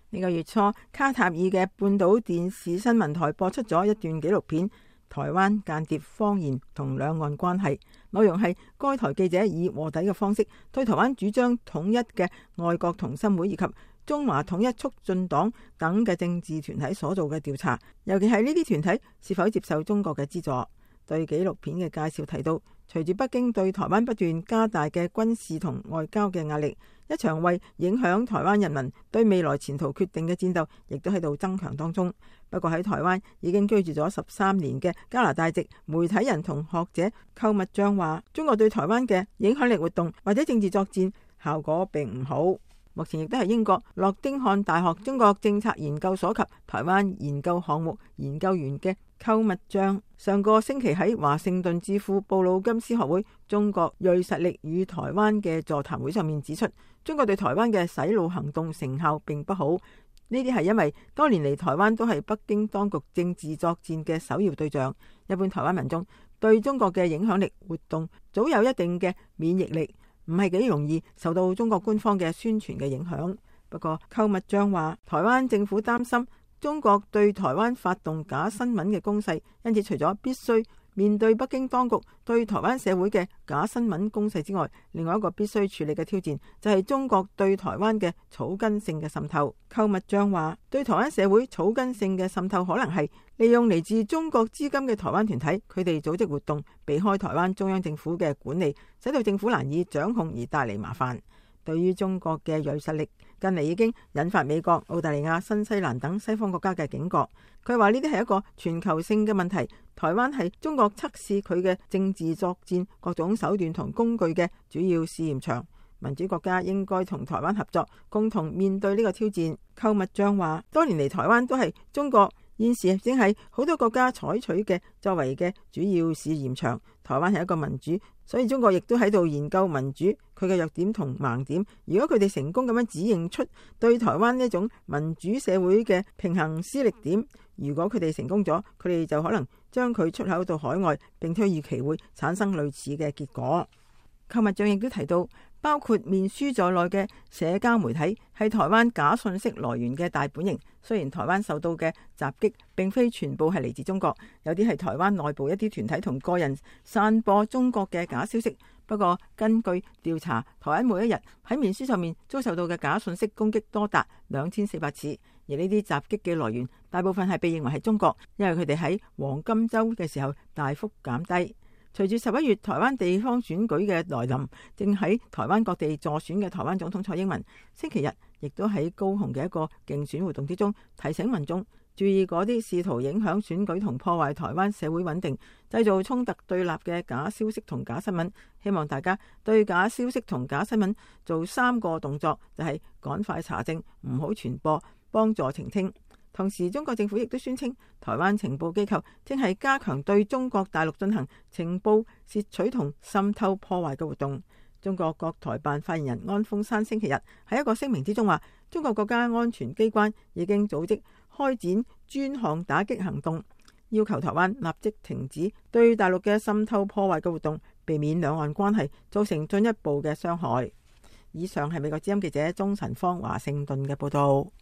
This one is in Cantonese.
呢個月初，卡塔爾嘅半島電視新聞台播出咗一段紀錄片《台灣間諜謊言同兩岸關係》，內容係該台記者以臥底嘅方式對台灣主張統一嘅外國同心會以及中華統一促進黨等嘅政治團體所做嘅調查，尤其係呢啲團體是否接受中國嘅資助。對紀錄片嘅介紹提到，隨住北京對台灣不斷加大嘅軍事同外交嘅壓力，一場為影響台灣人民對未來前途決定嘅戰鬥亦都喺度增強當中。不過喺台灣已經居住咗13年嘅加拿大籍媒體人同學者寇密將話，中國對台灣嘅影響力活動或者政治作戰效果並唔好。目前亦都係英國諾丁漢大學中國政策研究所及台灣研究項目研究員嘅寇密將上個星期喺華盛頓智庫布魯金斯學會中國銳實力與台灣嘅座談會上面指出，中國對台灣嘅洗腦行動成效並不好。呢啲係因為多年嚟台灣都係北京當局政治作戰嘅首要對象，一般台灣民眾對中國嘅影響力活動早有一定嘅免疫力，唔係幾容易受到中國官方嘅宣傳嘅影響。不過寇密將話，台灣政府擔心中國對台灣發動假新聞嘅攻勢，因此除咗必須面對北京當局對台灣社會嘅假新聞攻勢之外，另外一個必須處理嘅挑戰就係中國對台灣嘅草根性嘅滲透。寇密將話，對台灣社會草根性嘅滲透可能係利用嚟自中國資金嘅台灣團體，佢哋組織活動避開台灣中央政府嘅管理，使到政府難以掌控而帶嚟麻煩。對於中國嘅銳實力，近嚟已經引發美國、澳大利亞、新西蘭等西方國家嘅警覺。佢話呢啲係一個全球性嘅問題，台灣係中國測試佢嘅政治作戰各種手段同工具嘅主要試驗場。民主國家應該同台灣合作，共同面對呢個挑戰。寇密將話，多年嚟台灣都係中國現時正係好多國家採取嘅作為嘅主要試驗場。台灣係一個民主，所以中國亦都喺度研究民主佢嘅弱點同盲點。如果佢哋成功咁樣指認出對台灣呢一種民主社會嘅平衡施力點，如果佢哋成功咗，佢哋就可能將佢出口到海外，並推預期會產生類似嘅結果。寇密將亦都提到，包括面書在內嘅社交媒體係台灣假信息來源嘅大本營。雖然台灣受到嘅襲擊並非全部係嚟自中國，有啲係台灣內部一啲團體同個人散播中國嘅假消息。不過根據調查，台灣每一日喺面書上面遭受到嘅假信息攻擊多達2400次，而呢啲襲擊嘅來源大部分係被認為係中國，因為佢哋喺黃金週嘅時候大幅減低。隨住11月台灣地方選舉嘅來臨，正喺台灣各地助選嘅台灣總統蔡英文，星期日亦都喺高雄嘅一個競選活動之中，提醒民眾注意嗰啲試圖影響選舉同破壞台灣社會穩定、製造衝突對立嘅假消息同假新聞。希望大家對假消息同假新聞做3個動作，就係趕快查證，唔好傳播，幫助澄清。同時，中國政府亦都宣稱，台灣情報機構正係加強對中國大陸進行情報竊取同滲透破壞嘅活動。中國國台辦發言人安峰山星期日喺一個聲明之中話，中國國家安全機關已經組織開展專項打擊行動，要求台灣立即停止對大陸嘅滲透破壞嘅活動，避免兩岸關係造成進一步嘅傷害。以上係美國之音記者鍾晨芳華盛頓嘅報道。